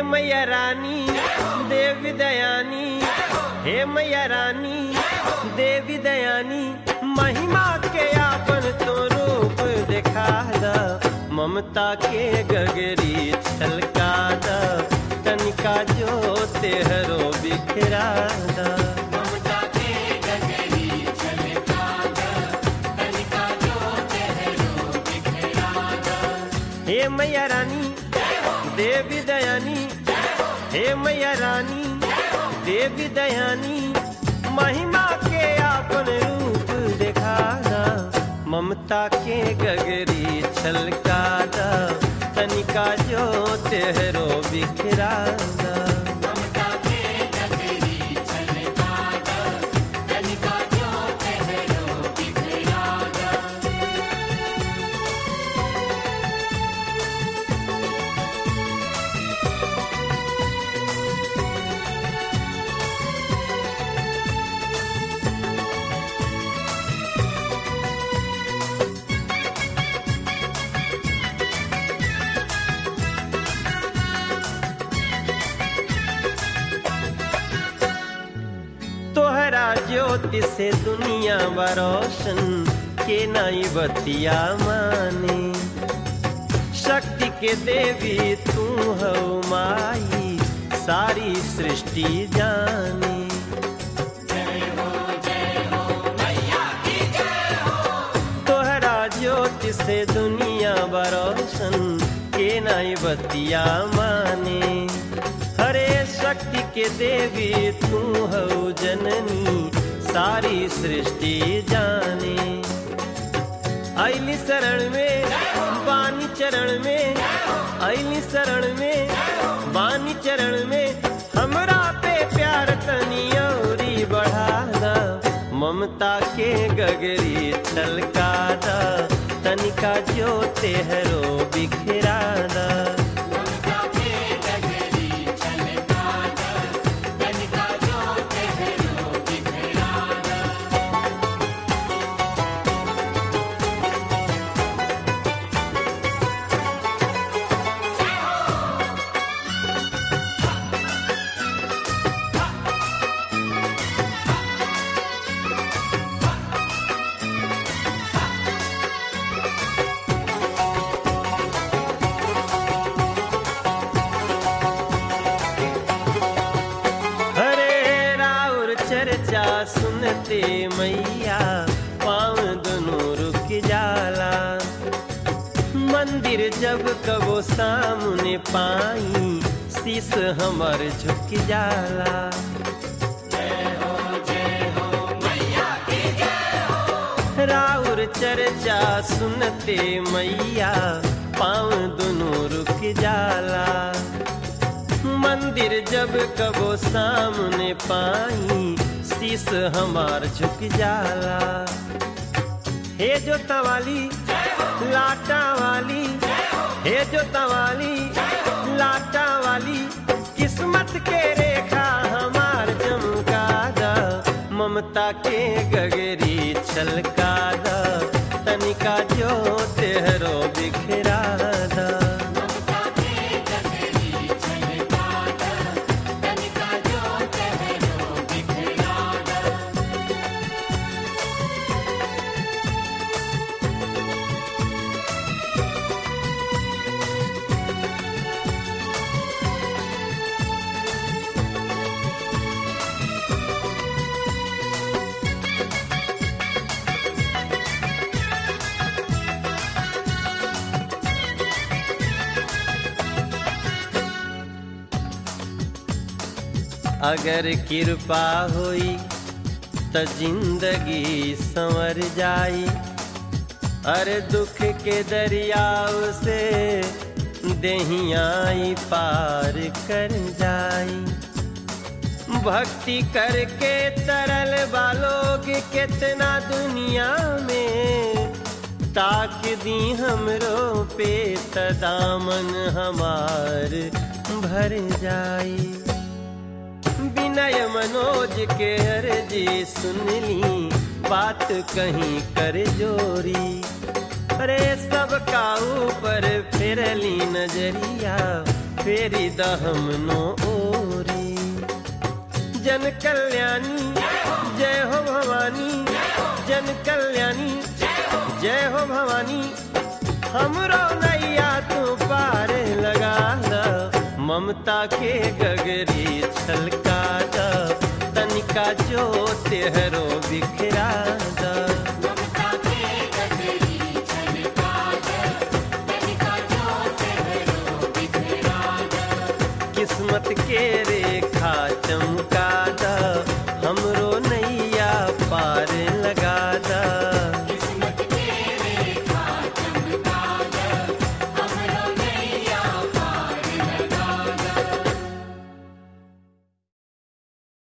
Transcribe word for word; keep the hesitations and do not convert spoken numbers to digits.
मैया रानी देवी दयानी, हे मैया रानी देवी दयानी, महिमा के आपन तो रूप दिखा दा, ममता के गगरी छलका दा, तनिका जो तेहरो बिखरा दा। ममता के गगरी छलका दा, तनिका जो तेहरो बिखरा दा। हे मैया रानी देवी दयानी, हे मैया रानी देवी दयानी, महिमा के आपन रूप दिखा दा, ममता के गगरी छलका दा, तनिका जो तेहरो बिखरा दा। ममता के गगरी छलका दा, तनिका जो तेहरो बिखरा दा। तोहरा ज्योति से दुनिया बरोशन, के नाई बतिया माने, शक्ति के देवी तू हो माई, सारी सृष्टि जाने। जय हो जय हो मैया की जय हो। तोहरा ज्योति से दुनिया बरोशन, के नाई बतिया माने, हरे शक्ति के देवी तू हो जननी, सारी सृष्टि जाने। आईली शरण में बानी चरण में, आईली शरण में बानी चरण में, हमरा पे प्यार तनी औरी बढ़ा दा, ममता के गगरी छलका दा, तनिका जो तेहरो बिखरा दा। ममता के गगरी छलका दा, तनिका जो तेहरो बिखरा दा। हरे राउर चर्चा सुनते मैया, पाँव दोनों रुक जाला, मंदिर जब कबो सामने पाई, शीस हमर झुक जाला। जय हो जय हो मैया की जय हो। राउर चर्चा सुनते मैया, पाँव दोनों रुक जाला, मंदिर जब कबो सामने पाई, शीस हमार झुक जाला। हे जो तवाली लाटा वाली, हे जो तवाली लाटा वाली, किस्मत के रेखा हमार चमका दा, ममता के गगरी छलका दा, तनिका जो तेहरो बिखरा दा। ममता के गगरी छलका दा, तनिका जो तेहरो बिखरा दा। अगर कृपा होई त जिंदगी संवर जाई, अरे दुख के दरियाव से देहियाई पार कर जाई। भक्ति करके तरल बालोग कितना दुनिया में, ताक दी हमरो पे त दामन हमार भर जाई। विनय मनोज के अर्जी सुनली, बात कहीं कर जोरी, अरे सबका ऊपर फिरली नजरिया, फेरी दहम नो ओरी। जन कल्याणी जय हो भवानी, जन कल्याणी जय हो भवानी। हमरो नैया तू पार लगा द, ममता के गगरी छलका द, तनिका जो तेहरो बिखरा द। ममता के गगरी छलका द, तनिका जो तेहरो बिखरा द। किस्मत के रेखा चमका